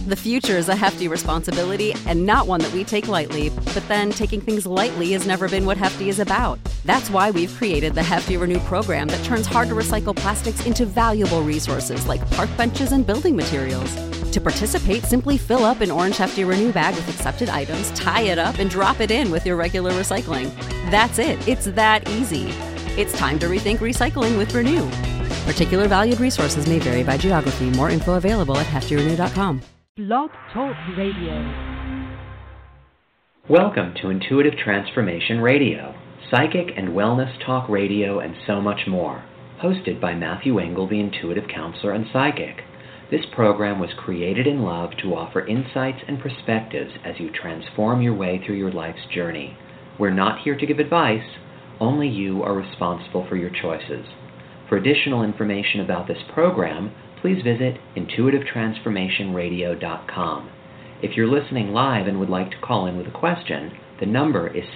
The future is a hefty responsibility and not one that we take lightly, but then taking things lightly has never been what Hefty is about. That's why we've created the Hefty Renew program that turns hard-to-recycle plastics into valuable resources like park benches and building materials. To participate, simply fill up an orange Hefty Renew bag with accepted items, tie it up, and drop it in with your regular recycling. That's it. It's that easy. It's time to rethink recycling with Renew. Particular valued resources may vary by geography. More info available at heftyrenew.com. Blog Talk Radio. Welcome to Intuitive Transformation Radio, psychic and wellness talk radio, and so much more. Hosted by Matthew Engel, the intuitive counselor and psychic. This program was created in love to offer insights and perspectives as you transform your way through your life's journey. We're not here to give advice. Only you are responsible for your choices. For additional information about this program, please visit intuitivetransformationradio.com. If you're listening live and would like to call in with a question, the number is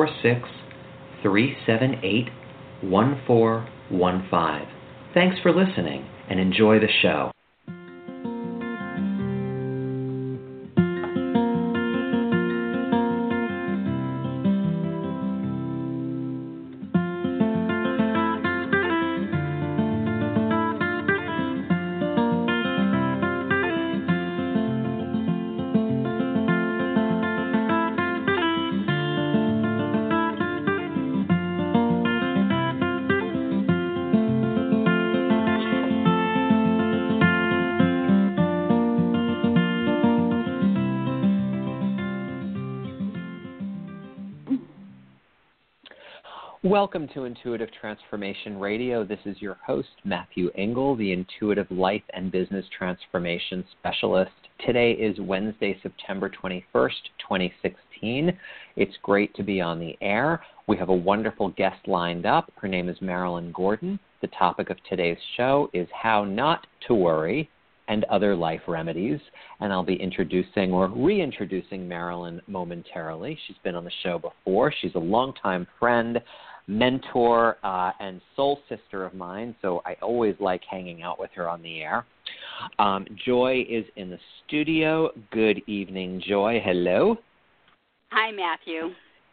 646-378-1415. Thanks for listening and enjoy the show. Welcome to Intuitive Transformation Radio. This is your host, Matthew Engel, the Intuitive Life and Business Transformation Specialist. Today is Wednesday, September 21st, 2016. It's great to be on the air. We have a wonderful guest lined up. Her name is Marilyn Gordon. The topic of today's show is how not to worry and other life remedies. And I'll be introducing or reintroducing Marilyn momentarily. She's been on the show before. She's a longtime friend, mentor, and soul sister of mine, so I always like hanging out with her on the air. Joy is in the studio. Good evening, Joy. Hello. Hi, Matthew.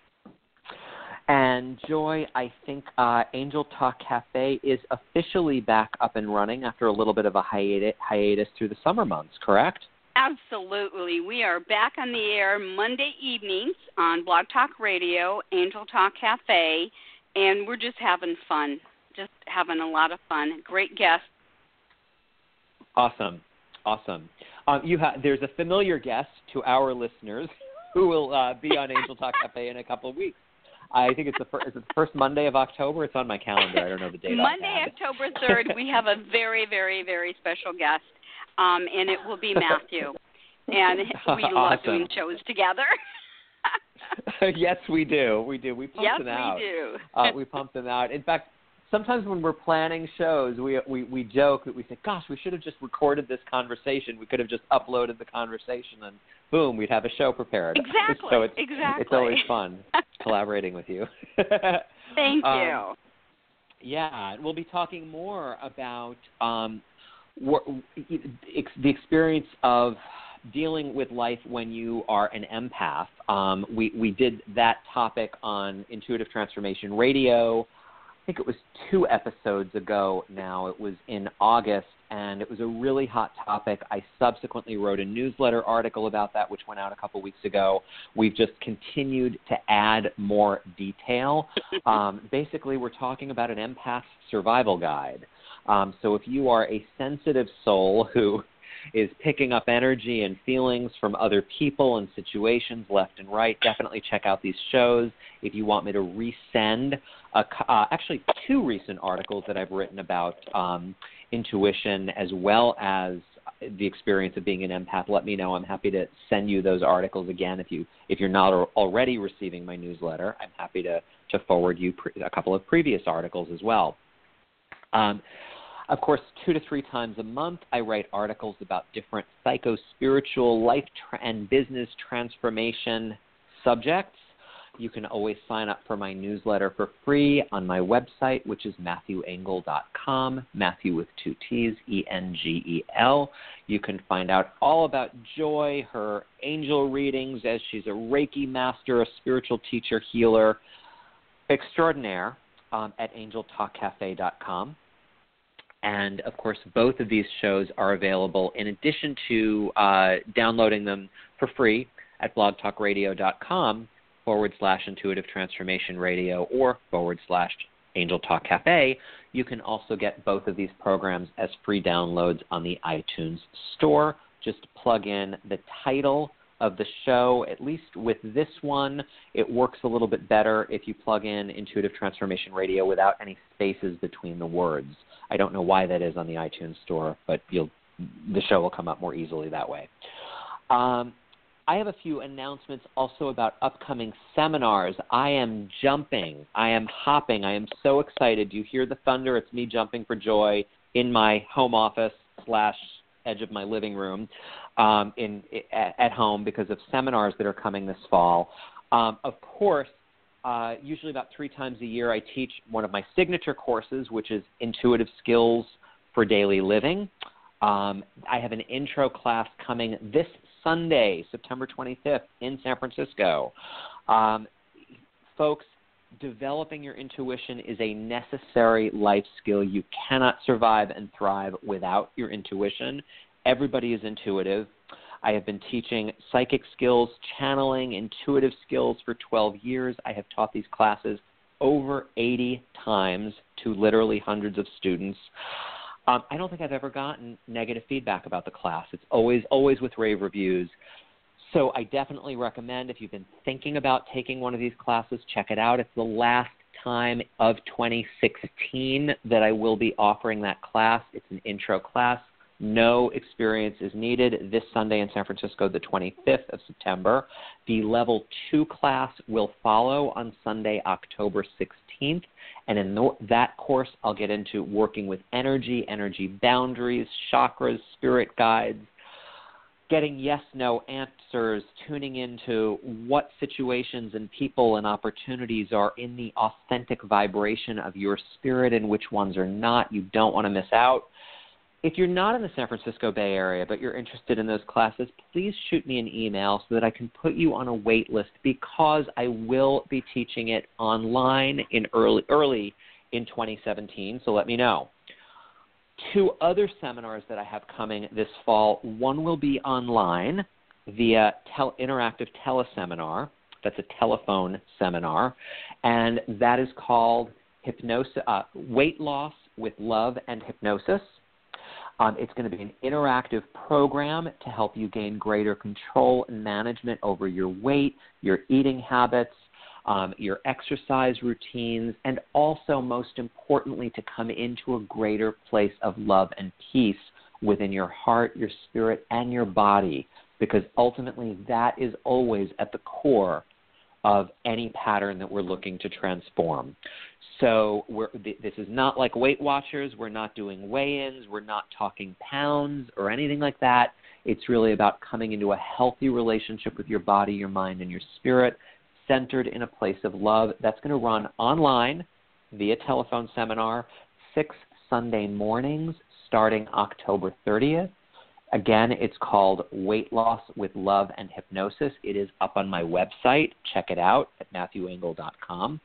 And Joy, I think Angel Talk Cafe is officially back up and running after a little bit of a hiatus through the summer months, correct? Absolutely. We are back on the air Monday evenings on Blog Talk Radio, Angel Talk Cafe, and we're just having fun, just having a lot of fun. Great guests. Awesome. There's a familiar guest to our listeners who will be on Angel Talk Cafe in a couple of weeks. I think it's the first Monday of October. It's on my calendar. I don't know the date. Monday, October 3rd, we have a very, very, very special guest, and it will be Matthew. And we love doing shows together. Yes, we do. We pump them out. Yes, we do. We pump them out. In fact, sometimes when we're planning shows, we joke that we say, gosh, we should have just recorded this conversation. We could have just uploaded the conversation, and boom, we'd have a show prepared. Exactly. So it's always fun collaborating with you. Thank you. Yeah, we'll be talking more about the experience of dealing with life when you are an empath. We did that topic on Intuitive Transformation Radio. I think it was 2 episodes ago now. It was in August, and it was a really hot topic. I subsequently wrote a newsletter article about that, which went out a couple weeks ago. We've just continued to add more detail. Basically, we're talking about an empath survival guide. So if you are a sensitive soul who is picking up energy and feelings from other people and situations left and right, definitely check out these shows. If you want me to resend actually 2 recent articles that I've written about intuition as well as the experience of being an empath, let me know. I'm happy to send you those articles again. If you're not already receiving my newsletter, I'm happy to forward you a couple of previous articles as well. Of course, 2 to 3 times a month, I write articles about different psycho-spiritual life and business transformation subjects. you can always sign up for my newsletter for free on my website, which is MatthewEngel.com, Matthew with 2 T's, E-N-G-E-L. You can find out all about Joy, her angel readings, as she's a Reiki master, a spiritual teacher, healer extraordinaire, at angeltalkcafe.com. And, of course, both of these shows are available in addition to downloading them for free at blogtalkradio.com/Intuitive Transformation Radio or /Angel Talk Cafe. You can also get both of these programs as free downloads on the iTunes Store. Just plug in the title of the show. At least with this one, it works a little bit better if you plug in Intuitive Transformation Radio without any spaces between the words. I don't know why that is on the iTunes Store, but the show will come up more easily that way. I have a few announcements also about upcoming seminars. I am jumping. I am hopping. I am so excited. Do you hear the thunder? It's me jumping for joy in my home office / edge of my living room at home because of seminars that are coming this fall. Of course, usually about 3 times a year, I teach one of my signature courses, which is Intuitive Skills for Daily Living. I have an intro class coming this Sunday, September 25th, in San Francisco. Folks, developing your intuition is a necessary life skill. You cannot survive and thrive without your intuition. Everybody is intuitive. I have been teaching psychic skills, channeling, intuitive skills for 12 years. I have taught these classes over 80 times to literally hundreds of students. I don't think I've ever gotten negative feedback about the class. It's always with rave reviews. So I definitely recommend, if you've been thinking about taking one of these classes, check it out. It's the last time of 2016 that I will be offering that class. It's an intro class. No experience is needed. This Sunday in San Francisco, the 25th of September. The Level 2 class will follow on Sunday, October 16th. And in that course, I'll get into working with energy boundaries, chakras, spirit guides, getting yes-no answers, tuning into what situations and people and opportunities are in the authentic vibration of your spirit and which ones are not. You don't want to miss out. If you're not in the San Francisco Bay Area but you're interested in those classes, please shoot me an email so that I can put you on a wait list, because I will be teaching it online in early in 2017, so let me know. 2 other seminars that I have coming this fall. One will be online via interactive teleseminar. That's a telephone seminar, and that is called Weight Loss with Love and Hypnosis. It's going to be an interactive program to help you gain greater control and management over your weight, your eating habits, your exercise routines, and also, most importantly, to come into a greater place of love and peace within your heart, your spirit, and your body, because ultimately that is always at the core of any pattern that we're looking to transform. So this is not like Weight Watchers. We're not doing weigh-ins. We're not talking pounds or anything like that. It's really about coming into a healthy relationship with your body, your mind, and your spirit, centered in a place of love. That's going to run online via telephone seminar 6 Sunday mornings starting October 30th. Again, it's called Weight Loss with Love and Hypnosis. It is up on my website. Check it out at MatthewEngel.com.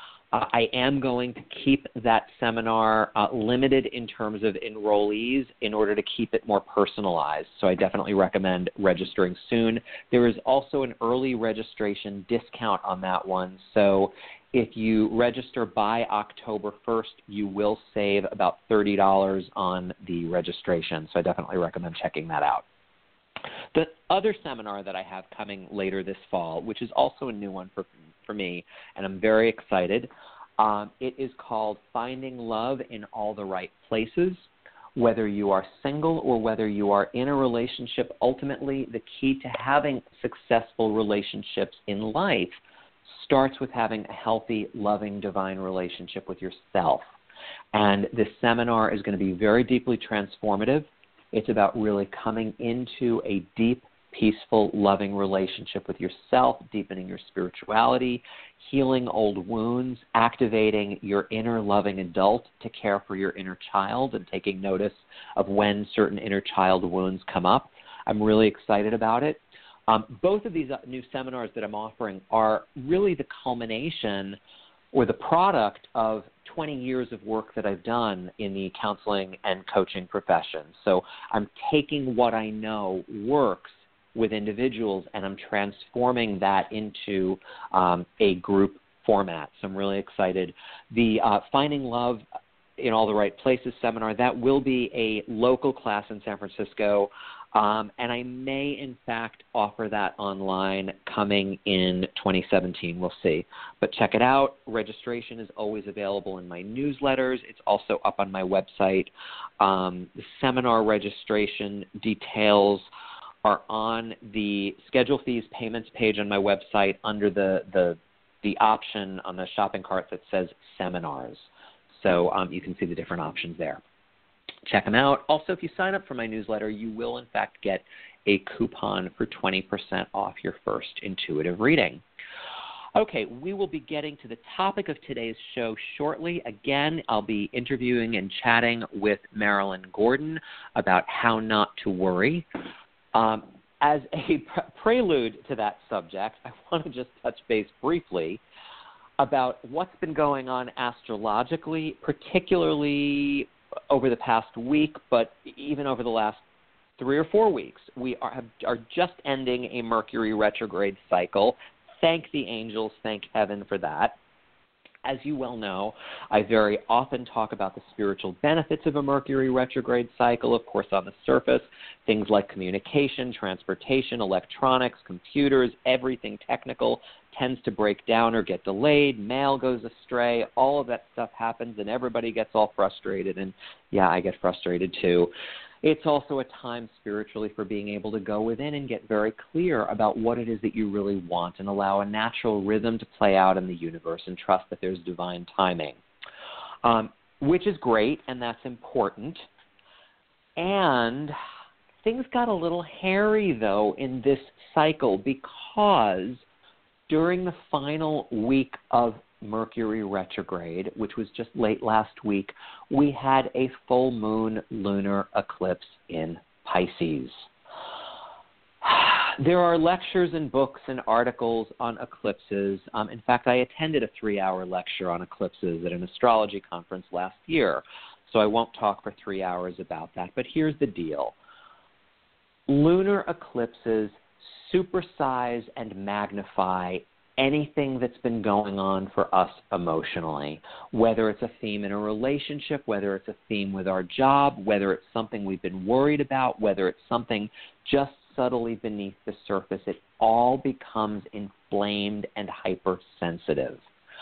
I am going to keep that seminar limited in terms of enrollees in order to keep it more personalized. So I definitely recommend registering soon. There is also an early registration discount on that one. So if you register by October 1st, you will save about $30 on the registration. So I definitely recommend checking that out. The other seminar that I have coming later this fall, which is also a new one for me, and I'm very excited, it is called Finding Love in All the Right Places. Whether you are single or whether you are in a relationship, ultimately the key to having successful relationships in life starts with having a healthy, loving, divine relationship with yourself. And this seminar is going to be very deeply transformative. It's about really coming into a deep, peaceful, loving relationship with yourself, deepening your spirituality, healing old wounds, activating your inner loving adult to care for your inner child, and taking notice of when certain inner child wounds come up. I'm really excited about it. Both of these new seminars that I'm offering are really the culmination or the product of 20 years of work that I've done in the counseling and coaching profession. So I'm taking what I know works with individuals, and I'm transforming that into a group format. So I'm really excited. The Finding Love in All the Right Places seminar, that will be a local class in San Francisco, and I may, in fact, offer that online coming in 2017. We'll see. But check it out. Registration is always available in my newsletters. It's also up on my website. The seminar registration details are on the schedule fees payments page on my website under the option on the shopping cart that says seminars. So you can see the different options there. Check them out. Also, if you sign up for my newsletter, you will, in fact, get a coupon for 20% off your first intuitive reading. Okay, we will be getting to the topic of today's show shortly. Again, I'll be interviewing and chatting with Marilyn Gordon about how not to worry. As a prelude to that subject, I want to just touch base briefly about what's been going on astrologically, particularly over the past week, but even over the last 3 or 4 weeks. We are just ending a Mercury retrograde cycle. Thank the angels, thank heaven for that. As you well know, I very often talk about the spiritual benefits of a Mercury retrograde cycle. Of course, on the surface, things like communication, transportation, electronics, computers, everything technical tends to break down or get delayed. Mail goes astray. All of that stuff happens, and everybody gets all frustrated. And, yeah, I get frustrated too. It's also a time spiritually for being able to go within and get very clear about what it is that you really want and allow a natural rhythm to play out in the universe and trust that there's divine timing, which is great, and that's important. And things got a little hairy, though, in this cycle because during the final week of Mercury retrograde, which was just late last week, we had a full moon lunar eclipse in Pisces. There are lectures and books and articles on eclipses. In fact, I attended a 3-hour lecture on eclipses at an astrology conference last year, so I won't talk for 3 hours about that. But here's the deal. Lunar eclipses supersize and magnify anything that's been going on for us emotionally, whether it's a theme in a relationship, whether it's a theme with our job, whether it's something we've been worried about, whether it's something just subtly beneath the surface, it all becomes inflamed and hypersensitive.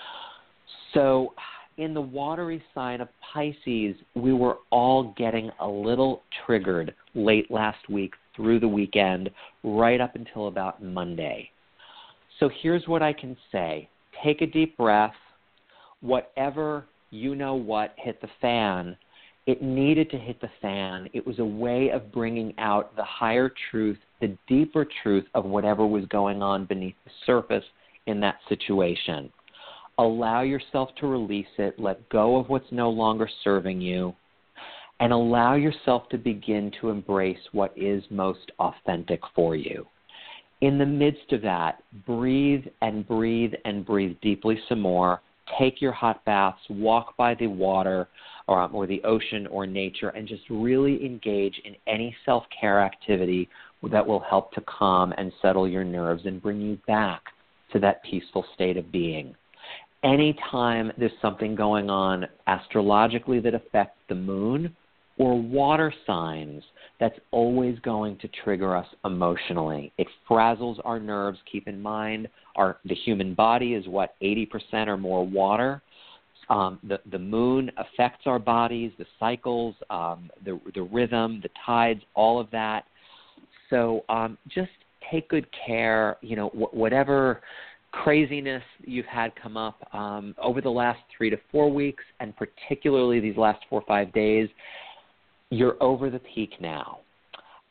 So in the watery sign of Pisces, we were all getting a little triggered late last week through the weekend, right up until about Monday. So here's what I can say. Take a deep breath. Whatever you-know-what hit the fan, it needed to hit the fan. It was a way of bringing out the higher truth, the deeper truth of whatever was going on beneath the surface in that situation. Allow yourself to release it. Let go of what's no longer serving you. And allow yourself to begin to embrace what is most authentic for you. In the midst of that, breathe and breathe and breathe deeply some more. Take your hot baths, walk by the water or the ocean or nature, and just really engage in any self-care activity that will help to calm and settle your nerves and bring you back to that peaceful state of being. Anytime there's something going on astrologically that affects the moon or water signs, that's always going to trigger us emotionally. It frazzles our nerves. Keep in mind, the human body is, 80% or more water. The moon affects our bodies, the cycles, the rhythm, the tides, all of that. So just take good care. Whatever craziness you've had come up over the last 3 to 4 weeks, and particularly these last 4 or 5 days, you're over the peak now.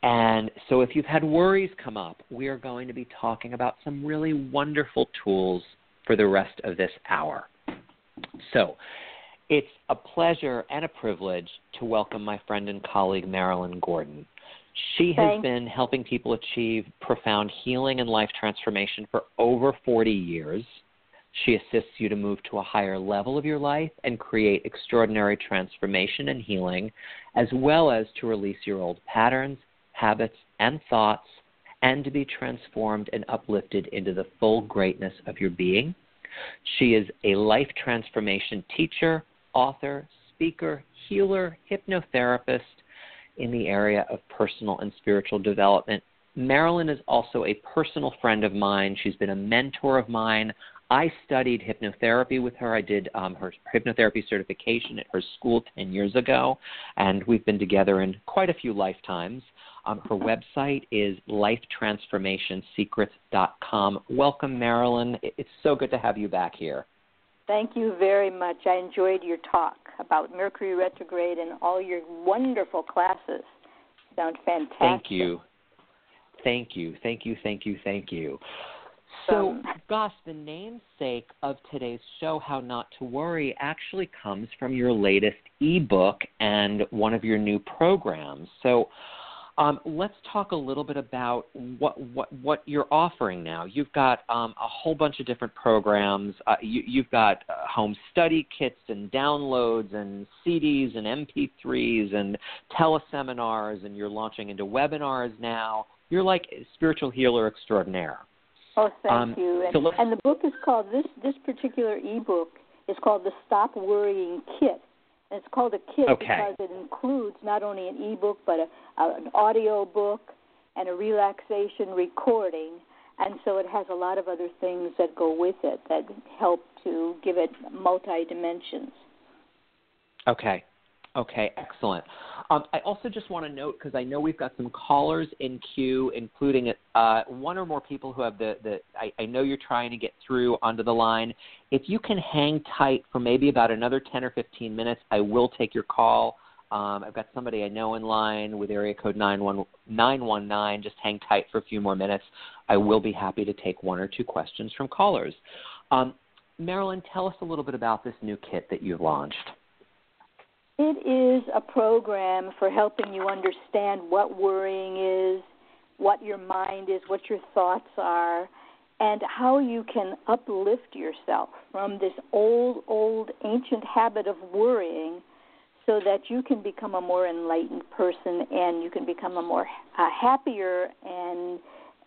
And so if you've had worries come up, we are going to be talking about some really wonderful tools for the rest of this hour. So it's a pleasure and a privilege to welcome my friend and colleague, Marilyn Gordon. She has been helping people achieve profound healing and life transformation for over 40 years. She assists you to move to a higher level of your life and create extraordinary transformation and healing, as well as to release your old patterns, habits, and thoughts, and to be transformed and uplifted into the full greatness of your being. She is a life transformation teacher, author, speaker, healer, hypnotherapist in the area of personal and spiritual development. Marilyn is also a personal friend of mine. She's been a mentor of mine. I studied hypnotherapy with her. I did her hypnotherapy certification at her school 10 years ago, and we've been together in quite a few lifetimes. Her website is lifetransformationsecrets.com. Welcome, Marilyn. It's so good to have you back here. Thank you very much. I enjoyed your talk about Mercury retrograde and all your wonderful classes. Sound fantastic. Thank you. So, gosh, the namesake of today's show, How Not to Worry, actually comes from your latest ebook and one of your new programs. So let's talk a little bit about what you're offering now. You've got a whole bunch of different programs. You've got home study kits and downloads and CDs and MP3s and teleseminars, and you're launching into webinars now. You're like a spiritual healer extraordinaire. Oh, thank you. And the book is called, this particular ebook is called the Stop Worrying Kit. And it's called a kit because it includes not only an ebook but an audio book and a relaxation recording. And so it has a lot of other things that go with it that help to give it multi-dimensions. Okay, excellent. I also just want to note, because I know we've got some callers in queue, including one or more people who have I know you're trying to get through onto the line. If you can hang tight for maybe about another 10 or 15 minutes, I will take your call. I've got somebody I know in line with area code 919. Just hang tight for a few more minutes. I will be happy to take one or two questions from callers. Marilyn, tell us a little bit about this new kit that you've launched. It is a program for helping you understand what worrying is, what your mind is, what your thoughts are, and how you can uplift yourself from this old, ancient habit of worrying so that you can become a more enlightened person and you can become a more happier and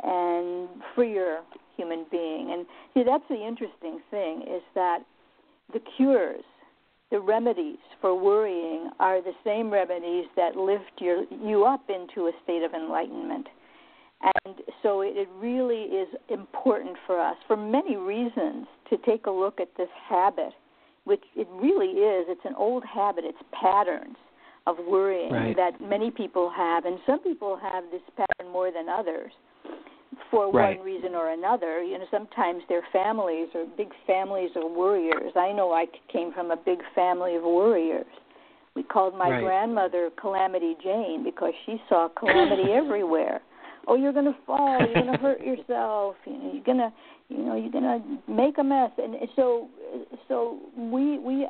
freer human being. And see, that's the interesting thing, is that the cures, the remedies for worrying are the same remedies that lift you up into a state of enlightenment. And so it really is important for us, for many reasons, to take a look at this habit, which it really is. It's an old habit. It's patterns of worrying that many people have. And some people have this pattern more than others for one reason or another. You know, sometimes their families are big families of worriers. I know I came from a big family of worriers. We called my grandmother Calamity Jane because she saw calamity everywhere. Oh, you're going to fall. You're going to hurt yourself. You're going to make a mess. And so we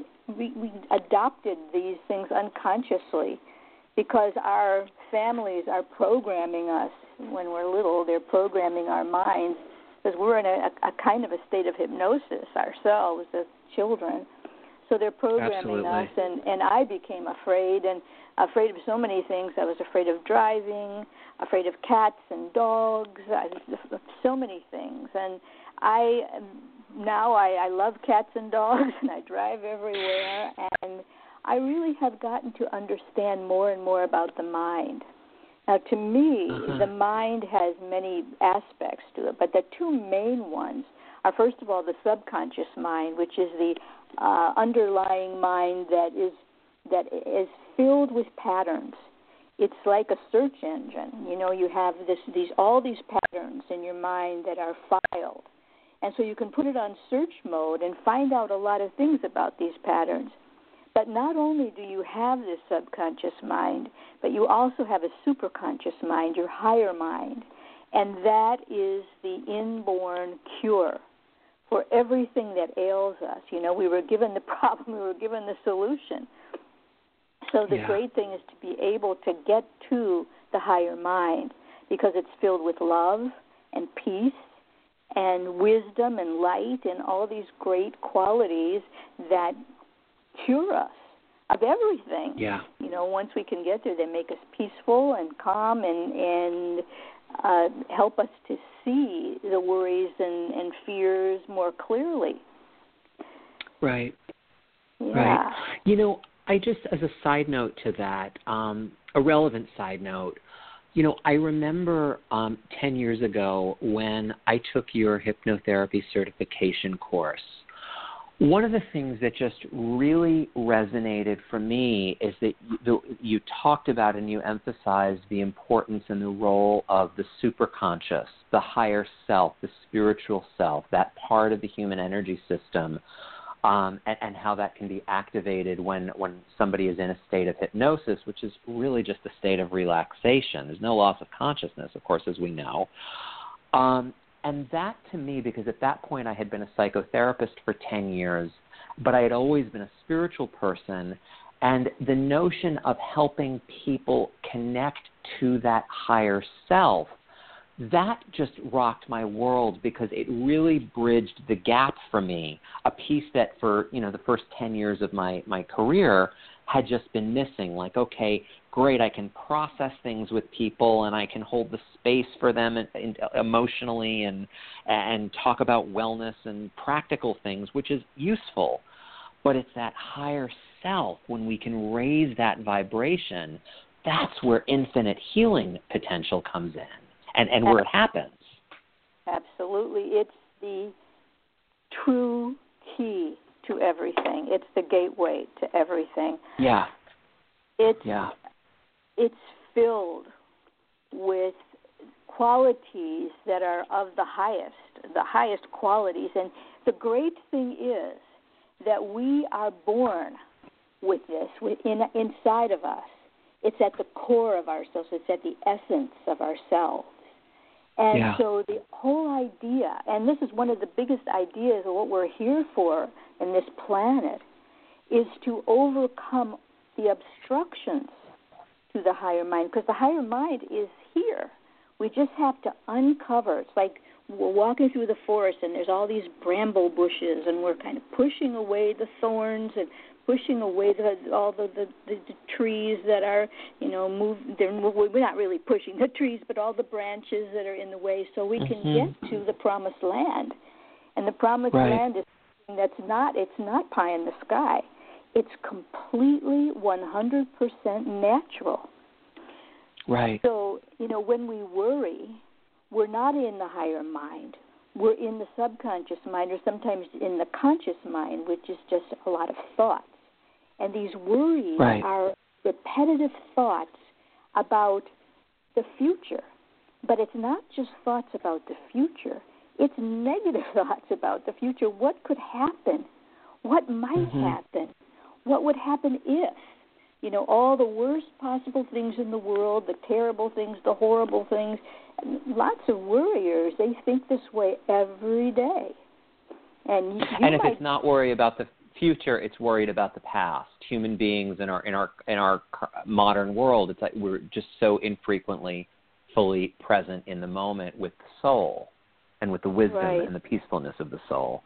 adopted these things unconsciously because our families are programming us when we're little. They're programming our minds because we're in a kind of a state of hypnosis ourselves as children. So they're programming us, and I became afraid of so many things. I was afraid of driving, afraid of cats and dogs, so many things. And now I love cats and dogs, and I drive everywhere, and I really have gotten to understand more and more about the mind. Now, to me, the mind has many aspects to it, but the two main ones are, first of all, the subconscious mind, which is the underlying mind that is filled with patterns. It's like a search engine. You know, you have all these patterns in your mind that are filed. And so you can put it on search mode and find out a lot of things about these patterns. But not only do you have this subconscious mind, but you also have a superconscious mind, your higher mind. And that is the inborn cure for everything that ails us. You know, we were given the problem, we were given the solution. So the great thing is to be able to get to the higher mind, because it's filled with love and peace and wisdom and light and all these great qualities that cure us of everything. Yeah. You know, once we can get there, they make us peaceful and calm and help us to see the worries and fears more clearly. Right. Yeah. Right. You know, I just, as a side note to that, a relevant side note, you know, I remember 10 years ago when I took your hypnotherapy certification course. One of the things that just really resonated for me is that you talked about and you emphasized the importance and the role of the superconscious, the higher self, the spiritual self, that part of the human energy system, and how that can be activated when somebody is in a state of hypnosis, which is really just a state of relaxation. There's no loss of consciousness, of course, as we know. And that to me, because at that point I had been a psychotherapist for 10 years, but I had always been a spiritual person, and the notion of helping people connect to that higher self, that just rocked my world, because it really bridged the gap for me, a piece that for, you know, the first 10 years of my career had just been missing. Like, okay, great, I can process things with people and I can hold the space for them emotionally and talk about wellness and practical things, which is useful. But it's that higher self, when we can raise that vibration, that's where infinite healing potential comes in and where it happens. Absolutely. It's the true key to everything. It's the gateway to everything. Yeah. It's filled with qualities that are of the highest qualities. And the great thing is that we are born with this inside of us. It's at the core of ourselves. It's at the essence of ourselves. And so the whole idea, and this is one of the biggest ideas of what we're here for in this planet, is to overcome the obstructions to the higher mind, because the higher mind is here. We just have to uncover. It's like we're walking through the forest and there's all these bramble bushes, and we're kind of pushing away the thorns and pushing away all the trees that are, you know, we're not really pushing the trees, but all the branches that are in the way, so we can get to the promised land. And the promised land is something it's not pie in the sky. It's completely 100% natural. Right. So, you know, when we worry, we're not in the higher mind. We're in the subconscious mind, or sometimes in the conscious mind, which is just a lot of thoughts. And these worries are repetitive thoughts about the future. But it's not just thoughts about the future. It's negative thoughts about the future. What could happen? What might happen? What would happen if? You know, all the worst possible things in the world, the terrible things, the horrible things. Lots of worriers, they think this way every day. And if it's not worry about the future, it's worried about the past. Human beings in our modern world, it's like we're just so infrequently fully present in the moment with the soul and with the wisdom and the peacefulness of the soul.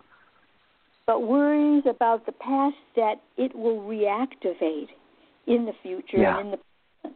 But worries about the past that it will reactivate in the future and in the present.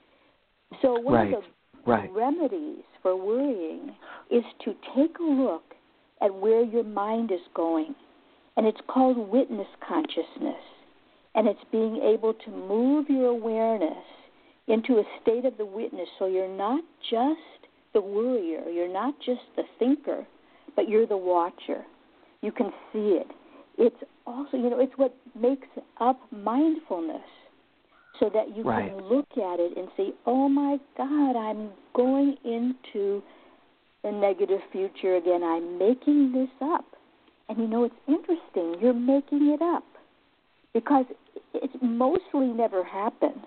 So one of the remedies for worrying is to take a look at where your mind is going. And it's called witness consciousness. And it's being able to move your awareness into a state of the witness, so you're not just the worrier, you're not just the thinker, but you're the watcher. You can see it. It's also, you know, it's what makes up mindfulness, so that you can look at it and say, oh my God, I'm going into the negative future again. I'm making this up. And you know, it's interesting. You're making it up because it mostly never happens.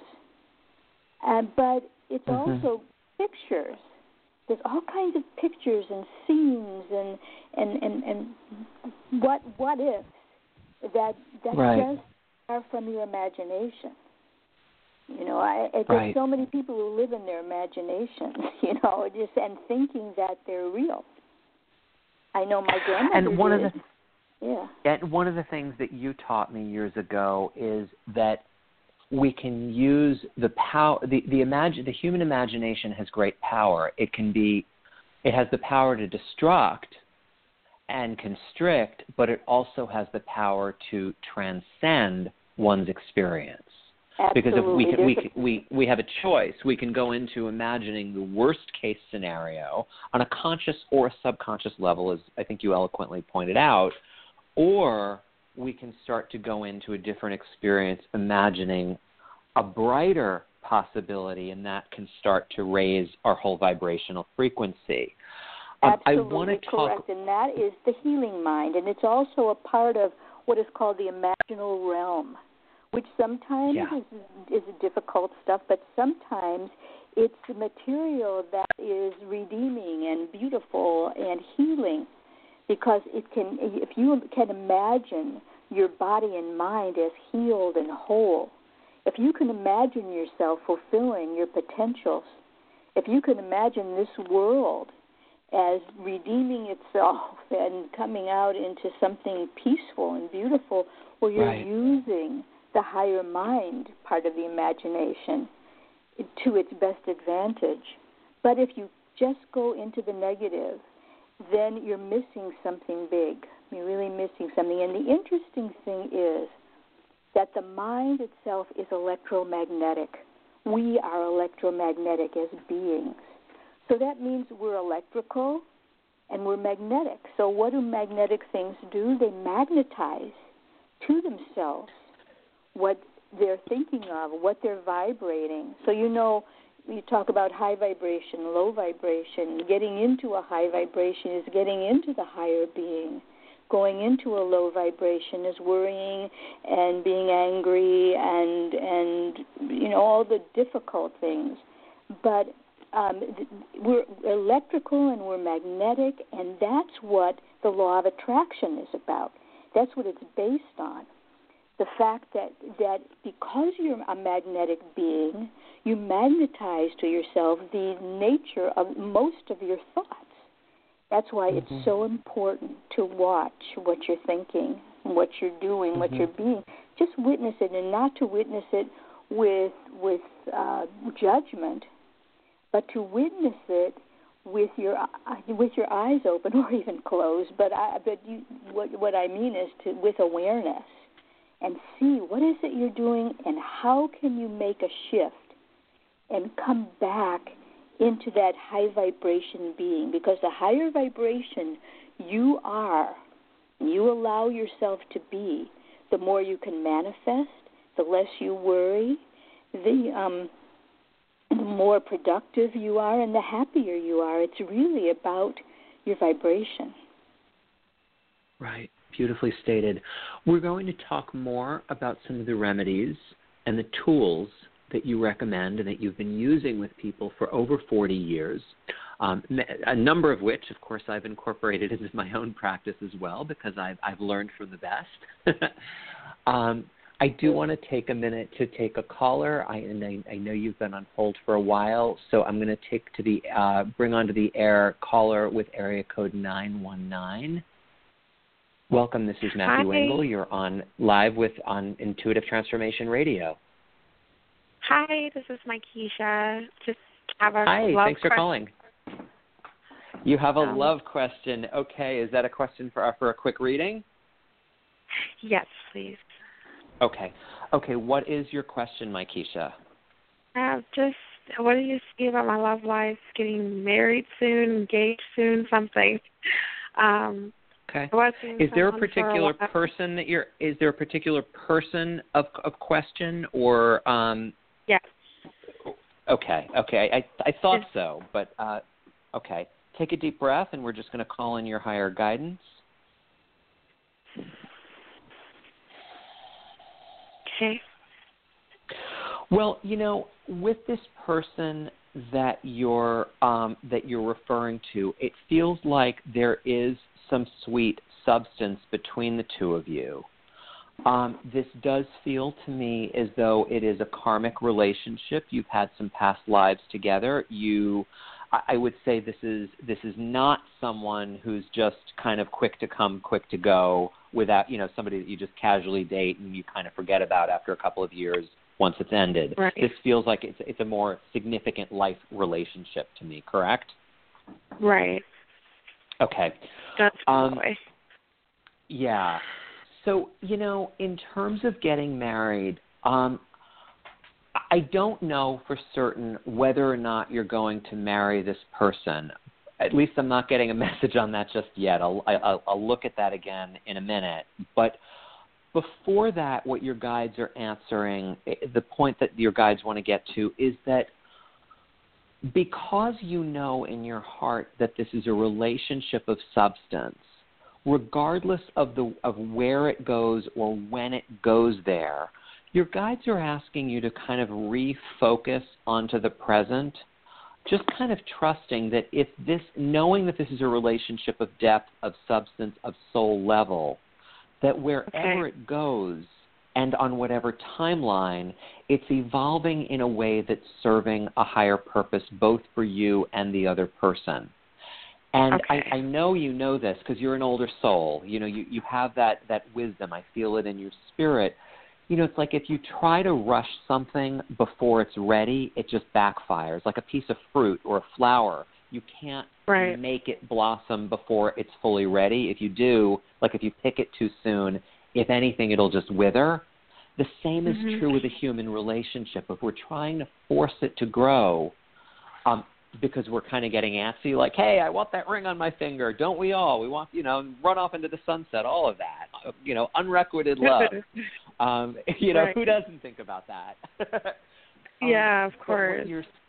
But it's also pictures. There's all kinds of pictures and scenes and what ifs that just are from your imagination. There's so many people who live in their imaginations, just and thinking that they're real. I know my grandmother and one did. And one of the things that you taught me years ago is that we can use the power. The human imagination has great power. It has the power to destruct and constrict, but it also has the power to transcend one's experience. Absolutely. Because if we have a choice, we can go into imagining the worst case scenario on a conscious or a subconscious level, as I think you eloquently pointed out, or we can start to go into a different experience imagining a brighter possibility, and that can start to raise our whole vibrational frequency. Absolutely correct, and that is the healing mind, and it's also a part of what is called the imaginal realm, which sometimes is difficult stuff, but sometimes it's the material that is redeeming and beautiful and healing, because if you can imagine your body and mind as healed and whole, if you can imagine yourself fulfilling your potentials, if you can imagine this world as redeeming itself and coming out into something peaceful and beautiful, where you're using the higher mind part of the imagination to its best advantage. But if you just go into the negative, then you're missing something big. You're really missing something. And the interesting thing is that the mind itself is electromagnetic. We are electromagnetic as beings. So that means we're electrical and we're magnetic. So what do magnetic things do? They magnetize to themselves what they're thinking of, what they're vibrating. So you talk about high vibration, low vibration. Getting into a high vibration is getting into the higher being. Going into a low vibration is worrying and being angry and all the difficult things. But we're electrical and we're magnetic, and that's what the law of attraction is about. That's what it's based on. The fact that because you're a magnetic being, you magnetize to yourself the nature of most of your thoughts. That's why it's so important to watch what you're thinking, what you're doing, what you're being. Just witness it, and not to witness it with judgment, but to witness it with your eyes open or even closed. But what I mean is with awareness, and see what is it you're doing and how can you make a shift and come back into that high vibration being. Because the higher vibration you allow yourself to be, the more you can manifest, the less you worry, the more productive you are, and the happier you are. It's really about your vibration. Right. Beautifully stated. We're going to talk more about some of the remedies and the tools that you recommend and that you've been using with people for over 40 years, a number of which, of course, I've incorporated into my own practice as well, because I've learned from the best. I do want to take a minute to take a caller. I know you've been on hold for a while, so I'm going to bring onto the air caller with area code 919. Welcome. This is Matthew Engel. You're on live on Intuitive Transformation Radio. Hi, this is Keisha. Just have a Hi, love thanks for calling. You have a love question. Okay, is that a question for a quick reading? Yes, please. Okay. What is your question, Keisha? Just what do you see about my love life? Getting married soon, engaged soon, something. Okay. Is there a particular person that you're? Is there a particular person of question or? Yes. Okay. I thought so, but okay. Take a deep breath, and we're just going to call in your higher guidance. Okay. Well, with this person that you're referring to, it feels like there is some sweet substance between the two of you. This does feel to me as though it is a karmic relationship. You've had some past lives together. I would say this is not someone who's just kind of quick to come, quick to go, without somebody that you just casually date and you kind of forget about after a couple of years once it's ended. Right. This feels like it's a more significant life relationship to me. Correct? Right. Okay. That's way. Yeah. So, in terms of getting married, I don't know for certain whether or not you're going to marry this person. At least I'm not getting a message on that just yet. I'll look at that again in a minute. But before that, what your guides are answering, the point that your guides want to get to is that because you know in your heart that this is a relationship of substance, regardless of where it goes or when it goes there, your guides are asking you to kind of refocus onto the present, just kind of trusting that knowing that this is a relationship of depth, of substance, of soul level, that wherever it goes and on whatever timeline, it's evolving in a way that's serving a higher purpose both for you and the other person. And I know you know this because you're an older soul. You have that wisdom. I feel it in your spirit. It's like if you try to rush something before it's ready, it just backfires. Like a piece of fruit or a flower. You can't make it blossom before it's fully ready. If you do, like if you pick it too soon, if anything, it'll just wither. The same is true with a human relationship. If we're trying to force it to grow, because we're kind of getting antsy, like, hey, I want that ring on my finger. Don't we all? We want, run off into the sunset, all of that. Unrequited love. Who doesn't think about that? Yeah, of course.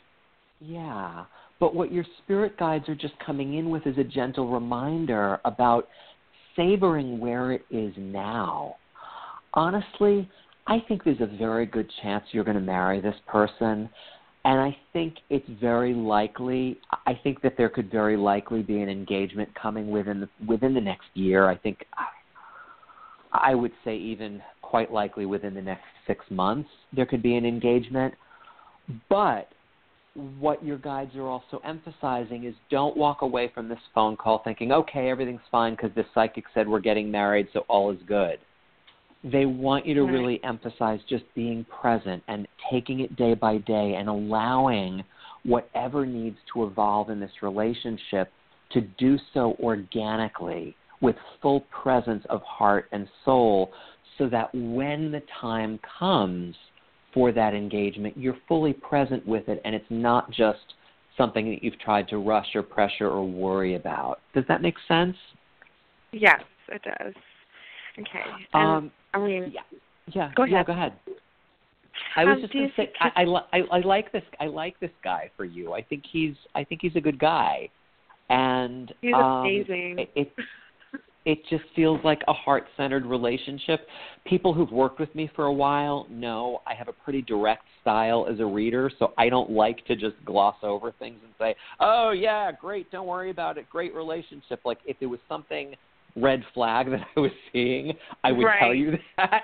But what your spirit guides are just coming in with is a gentle reminder about savoring where it is now. Honestly, I think there's a very good chance you're going to marry this person. And I think it's very likely, I think that there could very likely be an engagement coming within the next year. I think I would say even quite likely within the next 6 months there could be an engagement. But what your guides are also emphasizing is don't walk away from this phone call thinking, okay, everything's fine because the psychic said we're getting married, so all is good. They want you to really emphasize just being present and taking it day by day and allowing whatever needs to evolve in this relationship to do so organically with full presence of heart and soul so that when the time comes for that engagement, you're fully present with it and it's not just something that you've tried to rush or pressure or worry about. Does that make sense? Yes, it does. Okay. And, Go ahead. Yeah, go ahead. I was just going to say, I like this. I like this guy for you. I think he's a good guy, and he's amazing. It just feels like a heart-centered relationship. People who've worked with me for a while know I have a pretty direct style as a reader, so I don't like to just gloss over things and say, "Oh yeah, great, don't worry about it, great relationship." Like if there was something red flag that I was seeing, I would tell you that.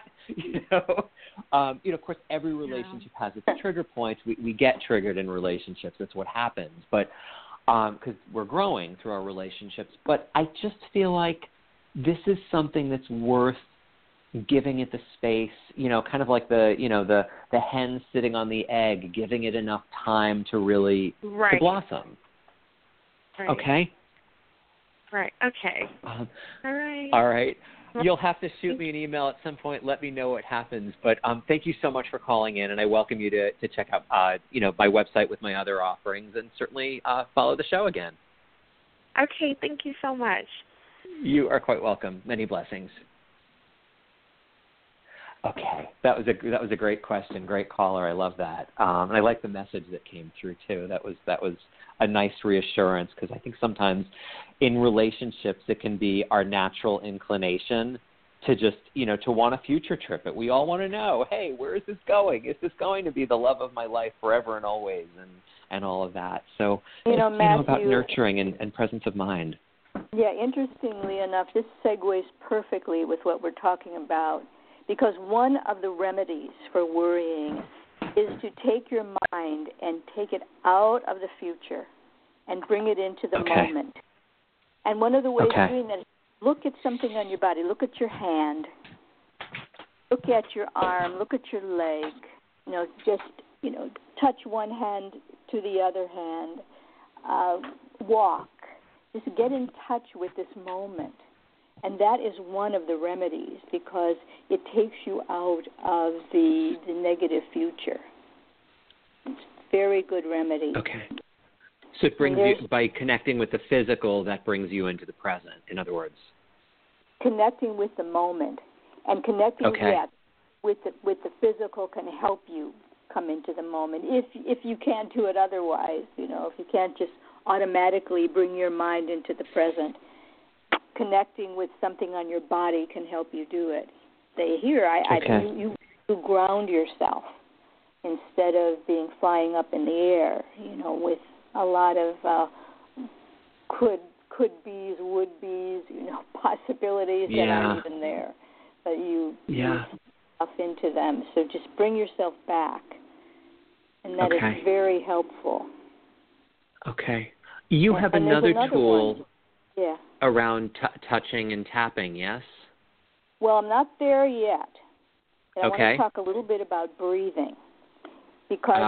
Of course, every relationship has its trigger points. We get triggered in relationships. That's what happens. But because we're growing through our relationships. But I just feel like this is something that's worth giving it the space. Kind of like the hen sitting on the egg, giving it enough time to really to blossom. Right. Okay. Right. Okay. All right. You'll have to shoot me an email at some point. Let me know what happens. But thank you so much for calling in, and I welcome you to check out my website with my other offerings, and certainly follow the show again. Okay. Thank you so much. You are quite welcome. Many blessings. Okay, that was a great question, great caller. I love that, and I like the message that came through too. That was a nice reassurance because I think sometimes in relationships it can be our natural inclination just, to want a future trip. But we all want to know, hey, where is this going? Is this going to be the love of my life forever and always, and all of that? So Matthew, about nurturing and presence of mind. Yeah, interestingly enough, this segues perfectly with what we're talking about, because one of the remedies for worrying is to take your mind and take it out of the future and bring it into the moment. And one of the ways of doing that is look at something on your body. Look at your hand. Look at your arm. Look at your leg. Touch one hand to the other hand. Walk. Just get in touch with this moment. And that is one of the remedies, because it takes you out of the negative future. It's a very good remedy. Okay. So it brings you, by connecting with the physical, that brings you into the present, in other words. Connecting with the moment. And connecting with the physical can help you come into the moment. If you can't do it otherwise, if you can't just automatically bring your mind into the present, connecting with something on your body can help you do it. You ground yourself instead of being flying up in the air, with a lot of could be's, would be's, possibilities that aren't even there. But you stuff into them. So just bring yourself back, and that is very helpful. Okay. You have another tool around touching and tapping, yes? Well, I'm not there yet. And I want to talk a little bit about breathing. Because,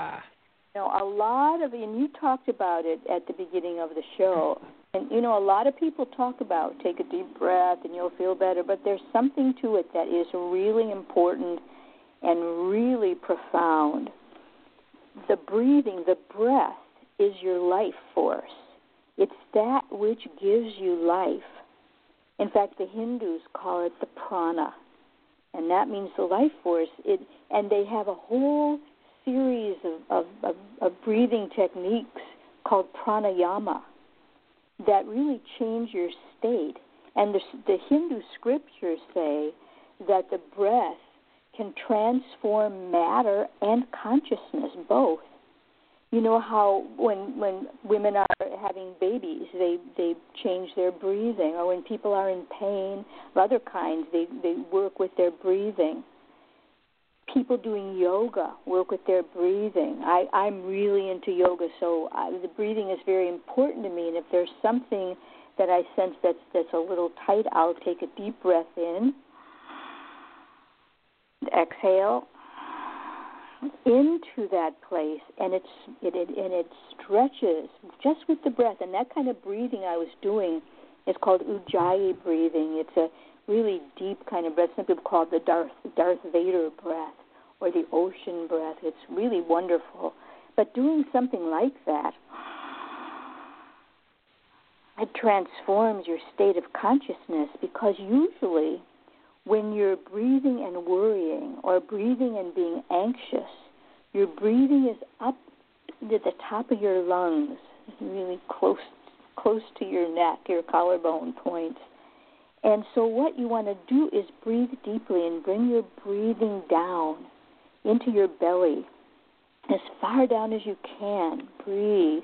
a lot of, and you talked about it at the beginning of the show, and, a lot of people talk about take a deep breath and you'll feel better, but there's something to it that is really important and really profound. The breathing, the breath, is your life force. It's that which gives you life. In fact, the Hindus call it the prana, and that means the life force. And they have a whole series of breathing techniques called pranayama that really change your state. And the Hindu scriptures say that the breath can transform matter and consciousness, both. You know how when women are having babies, they change their breathing, or when people are in pain of other kinds, they work with their breathing. People doing yoga work with their breathing. I'm really into yoga, so the breathing is very important to me. And if there's something that I sense that's a little tight, I'll take a deep breath in, exhale into that place, and it stretches just with the breath. And that kind of breathing I was doing is called Ujjayi breathing. It's a really deep kind of breath. Some people call it the Darth Vader breath or the ocean breath. It's really wonderful. But doing something like that, it transforms your state of consciousness, because usually when you're breathing and worrying, or breathing and being anxious, your breathing is up to the top of your lungs, really close to your neck, your collarbone points. And so what you want to do is breathe deeply and bring your breathing down into your belly, as far down as you can. Breathe.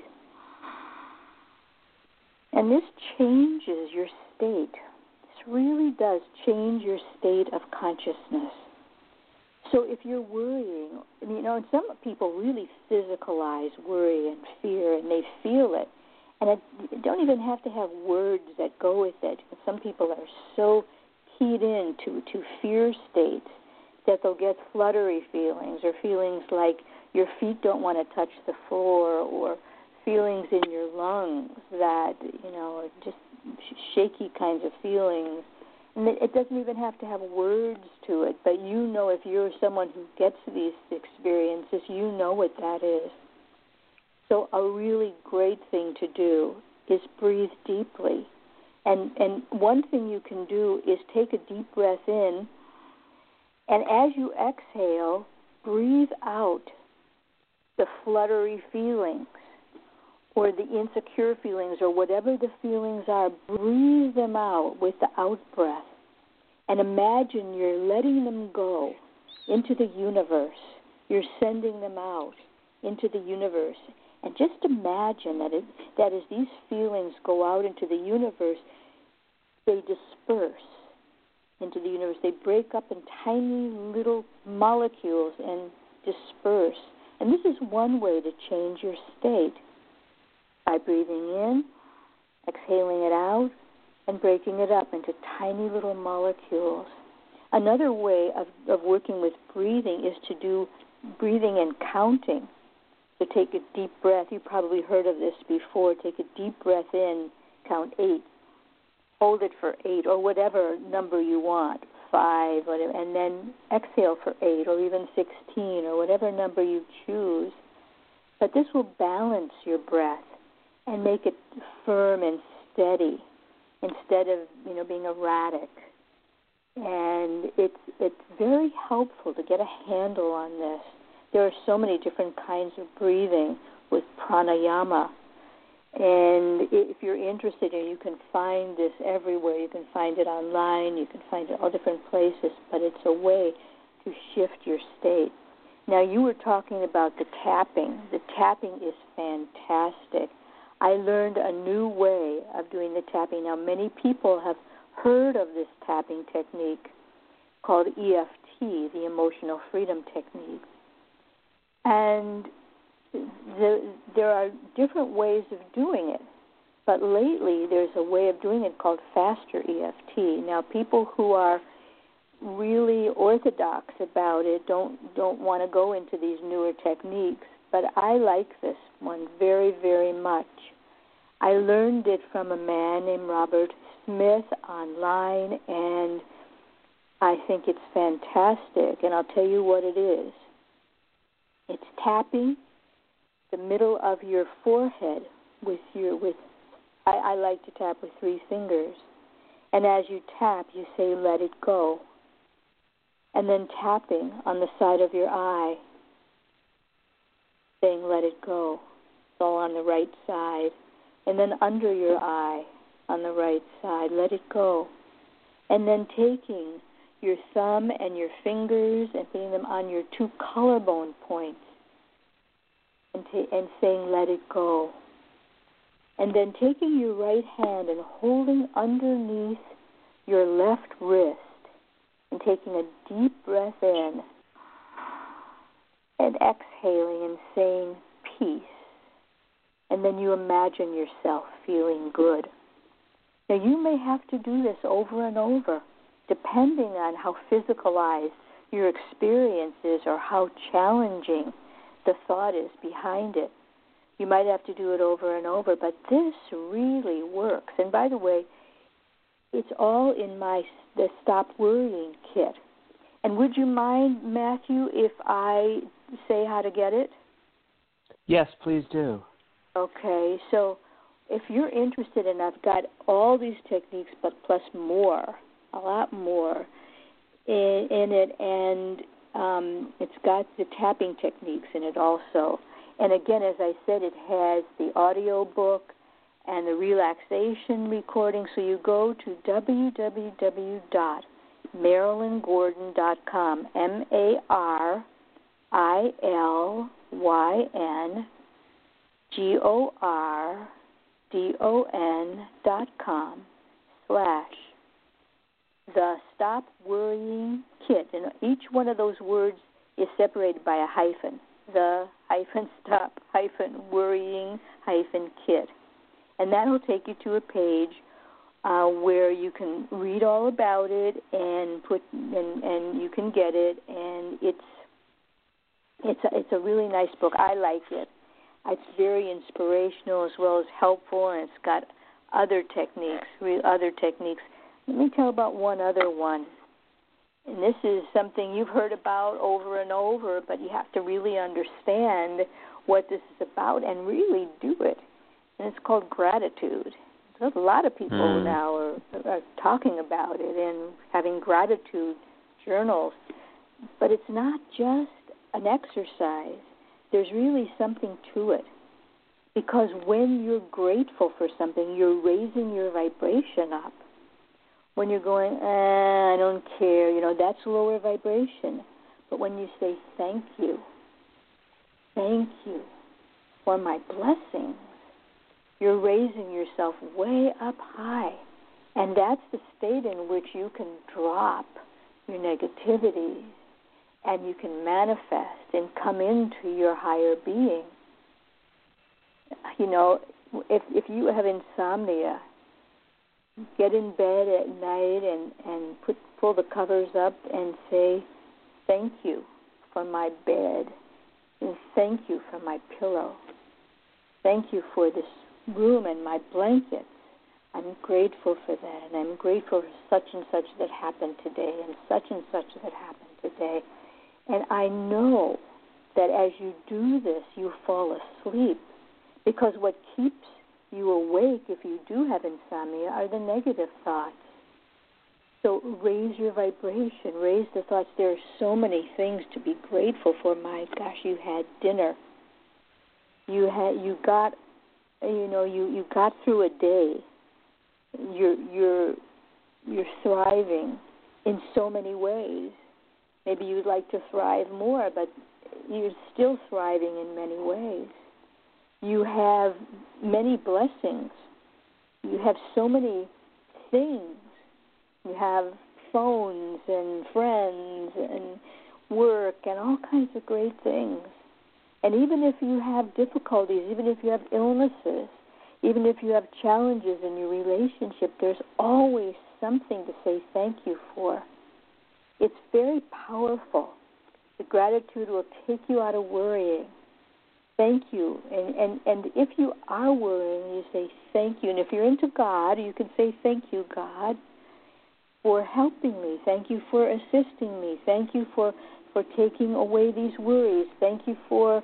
And this changes your state. Really does change your state of consciousness. So if you're worrying, and some people really physicalize worry and fear, and they feel it, and you don't even have to have words that go with it. Some people are so keyed into fear states that they'll get fluttery feelings, or feelings like your feet don't want to touch the floor, or feelings in your lungs that, are just shaky kinds of feelings. And it doesn't even have to have words to it, but if you're someone who gets these experiences, you know what that is. So a really great thing to do is breathe deeply. And one thing you can do is take a deep breath in, and as you exhale, breathe out the fluttery feelings, or the insecure feelings, or whatever the feelings are. Breathe them out with the out breath. and imagine you're letting them go into the universe. You're sending them out into the universe. And just imagine that as these feelings go out into the universe, they disperse into the universe. They break up in tiny little molecules and disperse. And this is one way to change your state, by breathing in, exhaling it out, and breaking it up into tiny little molecules. Another way of working with breathing is to do breathing and counting. So take a deep breath. You probably heard of this before. Take a deep breath in, count 8. Hold it for 8, or whatever number you want, 5, whatever, and then exhale for 8, or even 16, or whatever number you choose. But this will balance your breath and make it firm and steady instead of, being erratic. And it's very helpful to get a handle on this. There are so many different kinds of breathing with pranayama. And if you're interested, you can find this everywhere. You can find it online. You can find it all different places. But it's a way to shift your state. Now, you were talking about the tapping. The tapping is fantastic. I learned a new way of doing the tapping. Now, many people have heard of this tapping technique called EFT, the Emotional Freedom Technique. And there are different ways of doing it. But lately, there's a way of doing it called faster EFT. Now, people who are really orthodox about it don't want to go into these newer techniques. But I like this one very, very much. I learned it from a man named Robert Smith online, and I think it's fantastic. And I'll tell you what it is. It's tapping the middle of your forehead I like to tap with 3 fingers. And as you tap, you say, let it go. And then tapping on the side of your eye, saying, let it go. It's all on the right side. And then under your eye, on the right side, let it go. And then taking your thumb and your fingers and putting them on your 2 collarbone points and saying, let it go. And then taking your right hand and holding underneath your left wrist and taking a deep breath in and exhaling and saying, peace. And then you imagine yourself feeling good. Now, you may have to do this over and over, depending on how physicalized your experience is or how challenging the thought is behind it. You might have to do it over and over, but this really works. And by the way, it's all in the Stop Worrying kit. And would you mind, Matthew, if I say how to get it? Yes, please do. Okay, so if you're interested, and I've got all these techniques, but plus more, a lot more in it, and it's got the tapping techniques in it also. And again, as I said, it has the audio book and the relaxation recording. So you go to www.marilyngordon.com, MARILYNGORDON.com/the Stop Worrying Kit. And each one of those words is separated by a hyphen. The -stop -worrying -kit. And that will take you to a page where you can read all about it and you can get it, and it's a really nice book. I like it. It's very inspirational as well as helpful, and it's got other techniques. Let me tell about one other one. And this is something you've heard about over and over, but you have to really understand what this is about and really do it. And it's called gratitude. There's a lot of people now are talking about it and having gratitude journals. But it's not just an exercise. There's really something to it. Because when you're grateful for something, you're raising your vibration up. When you're going, I don't care, that's lower vibration. But when you say thank you for my blessings, you're raising yourself way up high. And that's the state in which you can drop your negativities and you can manifest and come into your higher being. If you have insomnia, get in bed at night and pull the covers up and say, thank you for my bed, and thank you for my pillow. Thank you for this room and my blankets. I'm grateful for that, and I'm grateful for such and such that happened today and such that happened today. And I know that as you do this, you fall asleep, because what keeps you awake if you do have insomnia are the negative thoughts. So raise your vibration, raise the thoughts. There are so many things to be grateful for. My gosh, you had dinner. You got through a day. You're thriving in so many ways. Maybe you'd like to thrive more, but you're still thriving in many ways. You have many blessings. You have so many things. You have phones and friends and work and all kinds of great things. And even if you have difficulties, even if you have illnesses, even if you have challenges in your relationship, there's always something to say thank you for. It's very powerful. The gratitude will take you out of worrying. Thank you. And if you are worrying, you say thank you. And if you're into God, you can say thank you, God, for helping me. Thank you for assisting me. Thank you for taking away these worries. Thank you for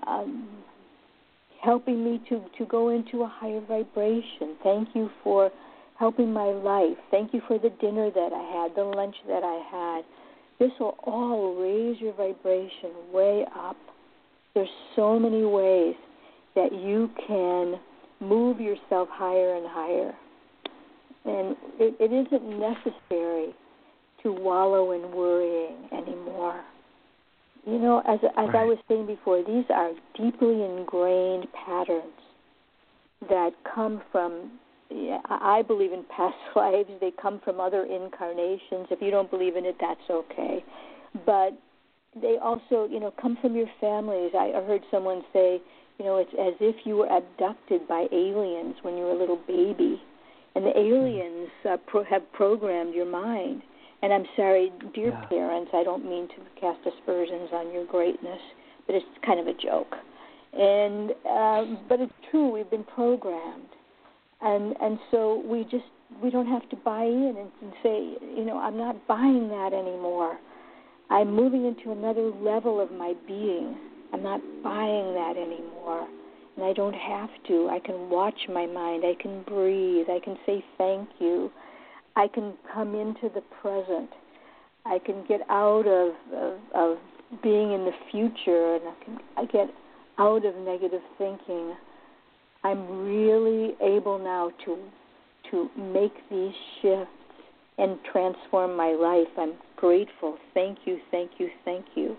helping me to go into a higher vibration. Thank you for helping my life. Thank you for the dinner that I had, the lunch that I had. This will all raise your vibration way up. There's so many ways that you can move yourself higher and higher. And it isn't necessary to wallow in worrying anymore. As I was saying before, these are deeply ingrained patterns that come from, I believe in past lives. They come from other incarnations. If you don't believe in it, that's okay. But they also, come from your families. I heard someone say, it's as if you were abducted by aliens when you were a little baby. And the aliens have programmed your mind. And I'm sorry, dear parents, I don't mean to cast aspersions on your greatness, but it's kind of a joke. And but it's true, we've been programmed. And so we don't have to buy in and say, I'm not buying that anymore. I'm moving into another level of my being. I'm not buying that anymore. And I don't have to. I can watch my mind. I can breathe. I can say thank you. I can come into the present. I can get out of being in the future, and I get out of negative thinking. I'm really able now to make these shifts and transform my life. I'm grateful. Thank you, thank you, thank you.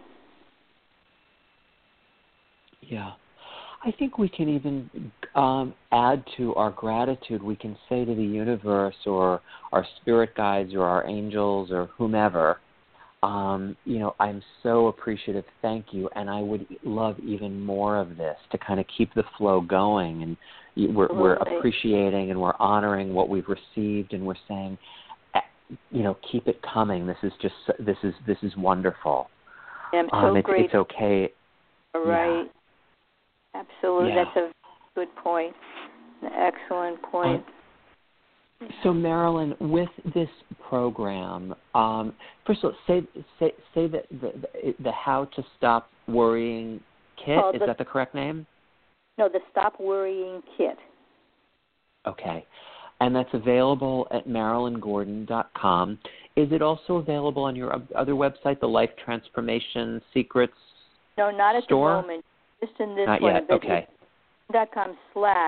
Yeah. I think we can even add to our gratitude. We can say to the universe or our spirit guides or our angels or whomever, I'm so appreciative, thank you, and I would love even more of this to kind of keep the flow going. And we're appreciating and we're honoring what we've received, and we're saying, keep it coming. This is wonderful. I'm so grateful. It's okay. Right. Yeah. Absolutely. Yeah. That's a good point. An excellent point. So, Marilyn, with this program, first of all, say the How to Stop Worrying Kit. Is that the correct name? No, the Stop Worrying Kit. Okay. And that's available at MarilynGordon.com. Is it also available on your other website, the Life Transformation Secrets No, not at store? the moment. Just in this Not one. yet. Okay. .com/,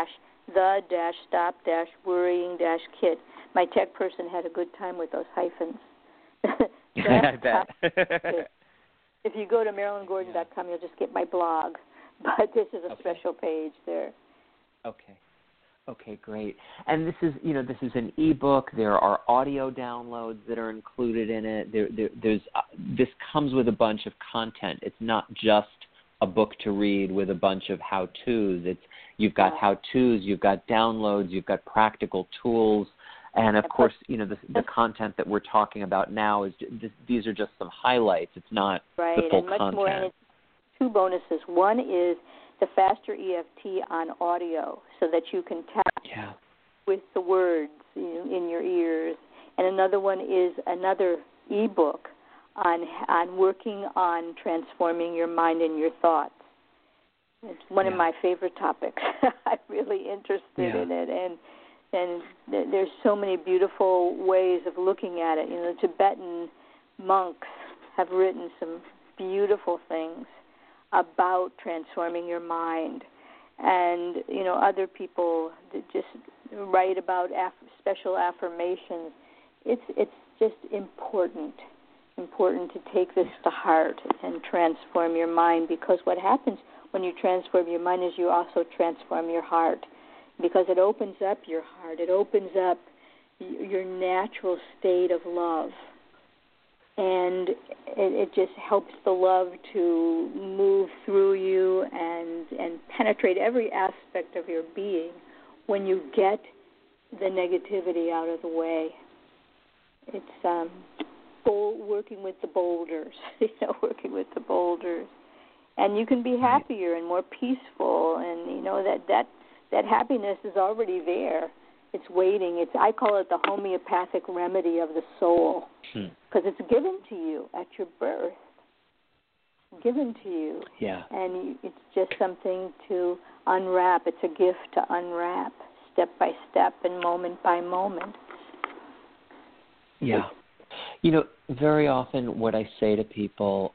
the-stop-worrying-kit. My tech person had a good time with those hyphens. I bet. If you go to MarilynGordon.com, you'll just get my blog. But this is a special page there. Okay, great. And this is an ebook. There are audio downloads that are included in it. This comes with a bunch of content. It's not just a book to read with a bunch of how-tos. You've got how-tos, you've got downloads, you've got practical tools, and of course, the content that we're talking about now is these are just some highlights. It's not the full and much content. More, and it's two bonuses. One is the faster EFT on audio, so that you can tap with the words in your ears, and another one is another ebook on working on transforming your mind and your thoughts. It's one of my favorite topics. I'm really interested in it, and there's so many beautiful ways of looking at it. The Tibetan monks have written some beautiful things about transforming your mind, and other people that just write about special affirmations. It's just important to take this to heart and transform your mind, because what happens when you transform your mind is you also transform your heart, because it opens up your heart. It opens up your natural state of love, and it just helps the love to move through you and penetrate every aspect of your being when you get the negativity out of the way. It's working with the boulders, and you can be happier and more peaceful, and that happiness is already there. It's waiting. I call it the homeopathic remedy of the soul, because it's given to you at your birth, given to you, and it's just something to unwrap. It's a gift to unwrap, step by step and moment by moment. Yeah. Very often what I say to people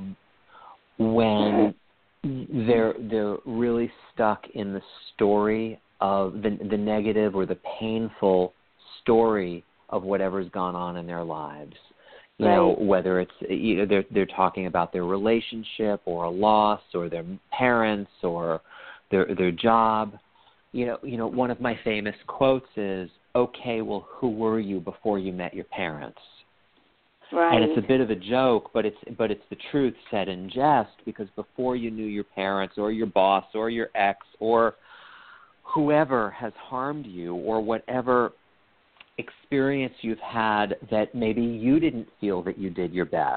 when they're really stuck in the story of the negative or the painful story of whatever's gone on in their lives, whether it's they're talking about their relationship or a loss or their parents or their job. One of my famous quotes is, "Okay, well, who were you before you met your parents?" Right. And it's a bit of a joke, but it's the truth said in jest, because before you knew your parents or your boss or your ex or whoever has harmed you, or whatever experience you've had that maybe you didn't feel that you did your best,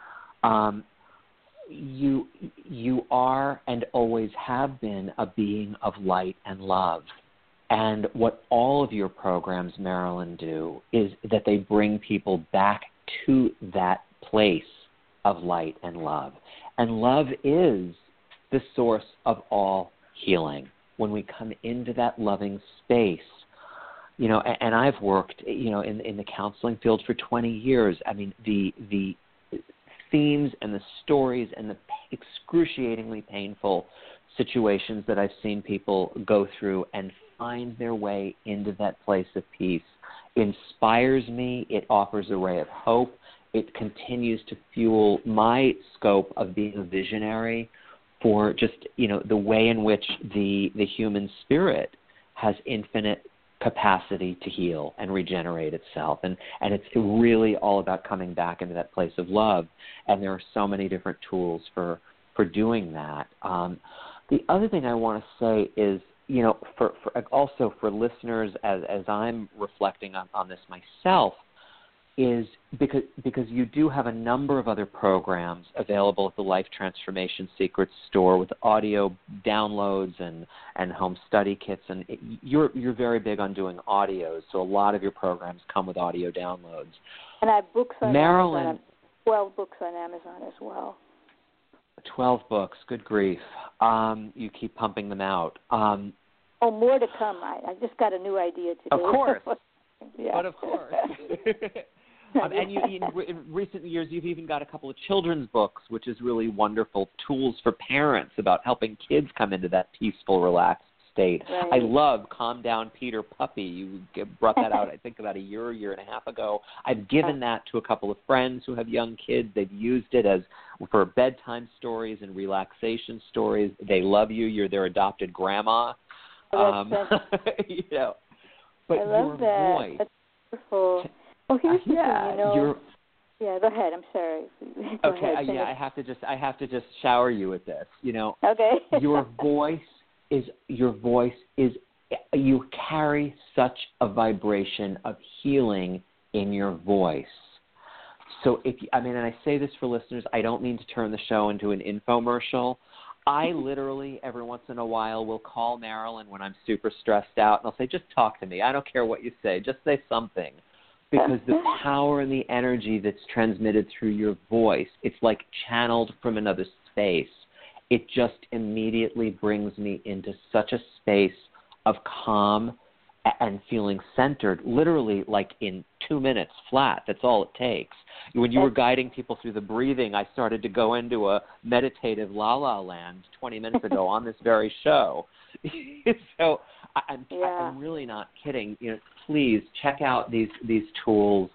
you are and always have been a being of light and love. And what all of your programs, Marilyn, do is that they bring people back to that place of light and love. And love is the source of all healing. When we come into that loving space, and I've worked, in the counseling field for 20 years. I mean, the themes and the stories and the excruciatingly painful situations that I've seen people go through and find their way into that place of peace inspires me. It offers a ray of hope. It continues to fuel my scope of being a visionary for just, the way in which the human spirit has infinite capacity to heal and regenerate itself. And it's really all about coming back into that place of love. And there are so many different tools for doing that. The other thing I want to say is, for also for listeners, as I'm reflecting on this myself, is because you do have a number of other programs available at the Life Transformation Secrets store with audio downloads and home study kits, and you're very big on doing audios, so a lot of your programs come with audio downloads. And I have books on Marilyn, Amazon. 12 books on Amazon as well. 12 books, good grief. You keep pumping them out. More to come. I just got a new idea today. Of course. Yeah. But of course. And in recent years, you've even got a couple of children's books, which is really wonderful, tools for parents about helping kids come into that peaceful, relaxed state. Right. I love Calm Down Peter Puppy. You brought that out, I think, about a year and a half ago. I've given that to a couple of friends who have young kids. They've used it for bedtime stories and relaxation stories. They love you. You're their adopted grandma. You know, but I love that. Voice. That's wonderful. Well, here's the thing, you know. Yeah, go ahead. I'm sorry. Go ahead. I have to just shower you with this. You know, okay. your voice is you carry such a vibration of healing in your voice. So and I say this for listeners, I don't mean to turn the show into an infomercial. I literally every once in a while will call Marilyn when I'm super stressed out, and I'll say, just talk to me. I don't care what you say. Just say something. Because the power and the energy that's transmitted through your voice, it's like channeled from another space. It just immediately brings me into such a space of calm and feeling centered, literally like in 2 minutes flat. That's all it takes. When you were guiding people through the breathing, I started to go into a meditative la-la land 20 minutes ago on this very show. So I'm really not kidding. You know, please check out these tools.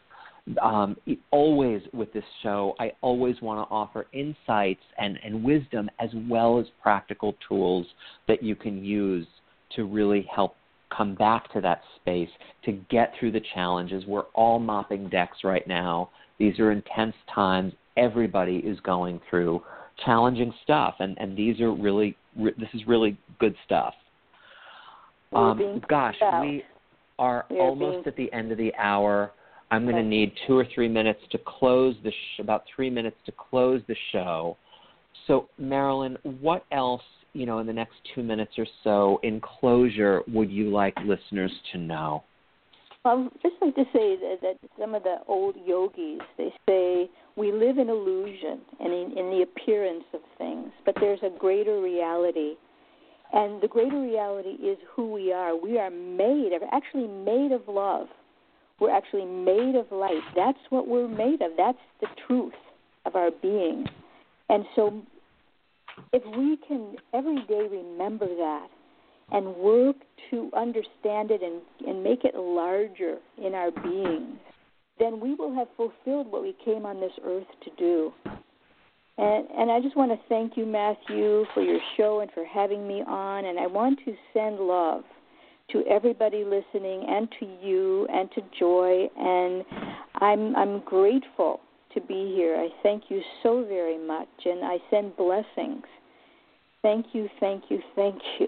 Always with this show, I always want to offer insights and wisdom as well as practical tools that you can use to really help come back to that space, to get through the challenges. We're all mopping decks right now. These are intense times. Everybody is going through challenging stuff, and these are this is really good stuff. Gosh, we are almost at the end of the hour. I'm going to need 2 or 3 minutes to close about 3 minutes to close the show. So, Marilyn, what else, in the next 2 minutes or so, in closure, would you like listeners to know? I'd just like to say that some of the old yogis, they say we live in illusion and in the appearance of things, but there's a greater reality. And the greater reality is who we are. We are actually made of love. We're actually made of light. That's what we're made of. That's the truth of our being. And so if we can every day remember that and work to understand it and make it larger in our beings, then we will have fulfilled what we came on this earth to do. And I just want to thank you, Matthew, for your show and for having me on. And I want to send love to everybody listening and to you and to Joy. And I'm grateful to be here. I thank you so very much. And I send blessings. Thank you, thank you, thank you.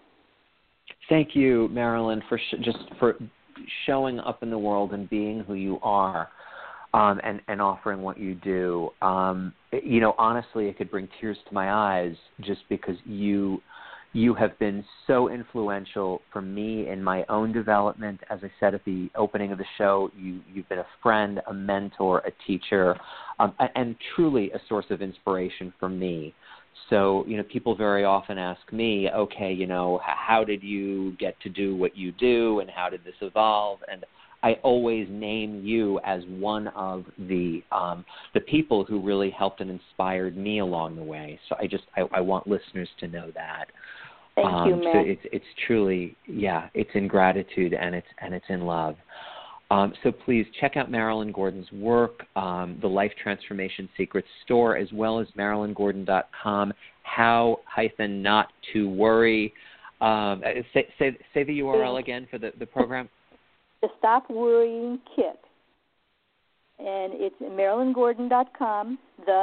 Thank you, Marilyn, for showing up in the world and being who you are. And offering what you do. Honestly, it could bring tears to my eyes just because you have been so influential for me in my own development. As I said at the opening of the show, you've been a friend, a mentor, a teacher, and truly a source of inspiration for me. So, people very often ask me, okay, how did you get to do what you do and how did this evolve? And I always name you as one of the people who really helped and inspired me along the way. So I want listeners to know that. Thank you, Matt. So it's truly, it's in gratitude and it's in love. So please check out Marilyn Gordon's work, the Life Transformation Secrets store, as well as MarilynGordon.com. How-not to worry. Say the URL again for the program. The Stop Worrying Kit. And it's MarilynGordon.com,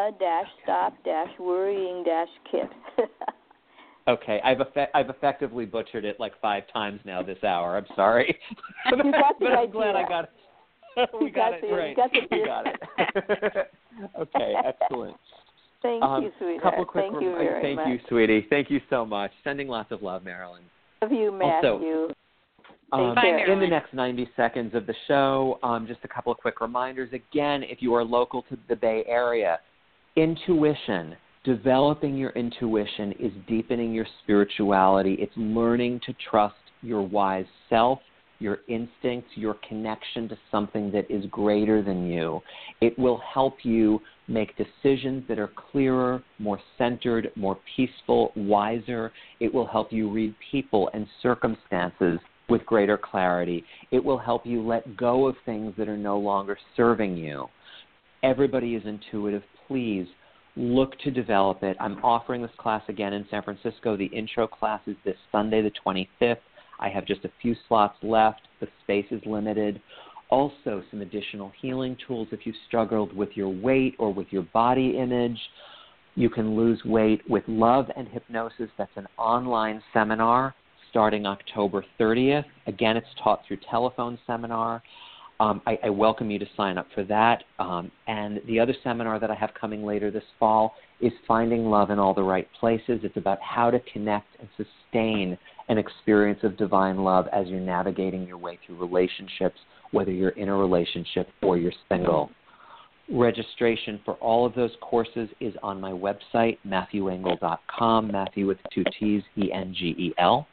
the-stop-worrying-kit. Okay, I've effectively butchered it like 5 times now this hour. I'm sorry. You got the idea. I'm glad I got it. We got it. Right. We got it. Okay, excellent. Thank you, sweetheart. Thank you very much. Thank you, sweetie. Thank you so much. Sending lots of love, Marilyn. Love you, Matthew. Also, in the next 90 seconds of the show, just a couple of quick reminders. Again, if you are local to the Bay Area, intuition, developing your intuition is deepening your spirituality. It's learning to trust your wise self your instincts, your connection to something that is greater than you. It will help you make decisions that are clearer, more centered, more peaceful, wiser. It will help you read people and circumstances with greater clarity. It will help you let go of things that are no longer serving you. Everybody is intuitive. Please look to develop it. I'm offering this class again in San Francisco. The intro class is this Sunday, the 25th. I have just a few slots left. The space is limited. Also, some additional healing tools if you've struggled with your weight or with your body image. You can lose weight with Love and Hypnosis. That's an online seminar starting October 30th. Again, it's taught through telephone seminar. I welcome you to sign up for that. And the other seminar that I have coming later this fall is Finding Love in All the Right Places. It's about how to connect and sustain an experience of divine love as you're navigating your way through relationships, whether you're in a relationship or you're single. Registration for all of those courses is on my website, MatthewEngel.com, Matthew with 2 T's, E-N-G-E-L.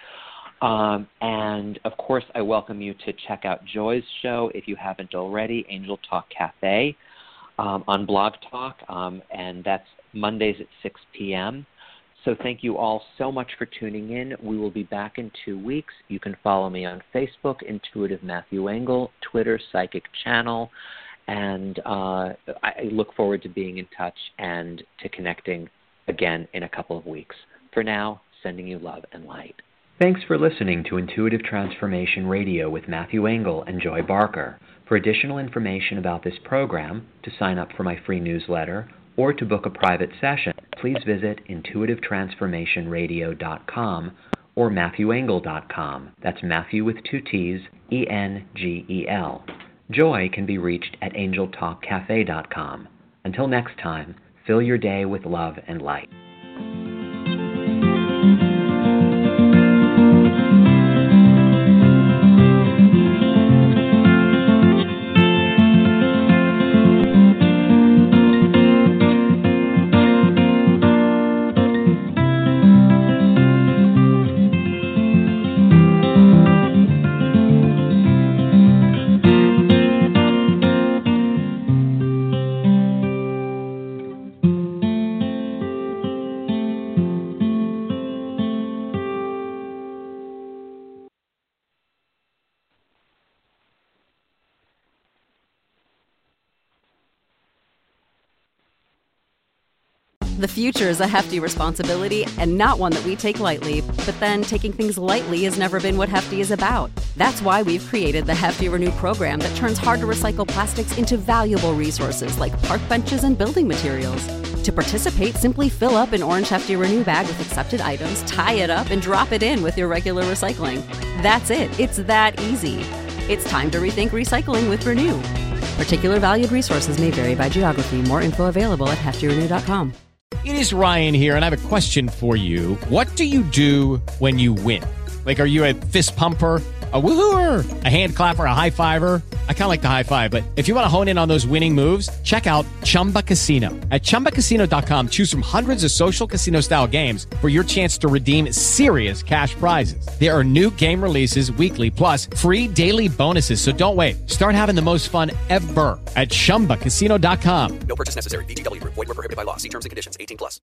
And, of course, I welcome you to check out Joy's show, if you haven't already, Angel Talk Cafe, on Blog Talk, and that's Mondays at 6 p.m. So thank you all so much for tuning in. We will be back in 2 weeks. You can follow me on Facebook, Intuitive Matthew Engel, Twitter, Psychic Channel, and I look forward to being in touch and to connecting again in a couple of weeks. For now, sending you love and light. Thanks for listening to Intuitive Transformation Radio with Matthew Engel and Joy Barker. For additional information about this program, to sign up for my free newsletter, or to book a private session, please visit intuitivetransformationradio.com or MatthewEngel.com. That's Matthew with 2 T's, E-N-G-E-L. Joy can be reached at angeltalkcafe.com. Until next time, fill your day with love and light. The future is a hefty responsibility and not one that we take lightly, but then taking things lightly has never been what Hefty is about. That's why we've created the Hefty Renew program that turns hard-to-recycle plastics into valuable resources like park benches and building materials. To participate, simply fill up an orange Hefty Renew bag with accepted items, tie it up, and drop it in with your regular recycling. That's it. It's that easy. It's time to rethink recycling with Renew. Particular valued resources may vary by geography. More info available at heftyrenew.com. It is Ryan here, and I have a question for you. What do you do when you win? Like, are you a fist pumper, a woo-hooer, a hand clapper, a high fiver? I kind of like the high five, but if you want to hone in on those winning moves, check out Chumba Casino. At ChumbaCasino.com, choose from hundreds of social casino-style games for your chance to redeem serious cash prizes. There are new game releases weekly, plus free daily bonuses, so don't wait. Start having the most fun ever at ChumbaCasino.com. No purchase necessary. VGW Group. Void where prohibited by law. See terms and conditions. 18+.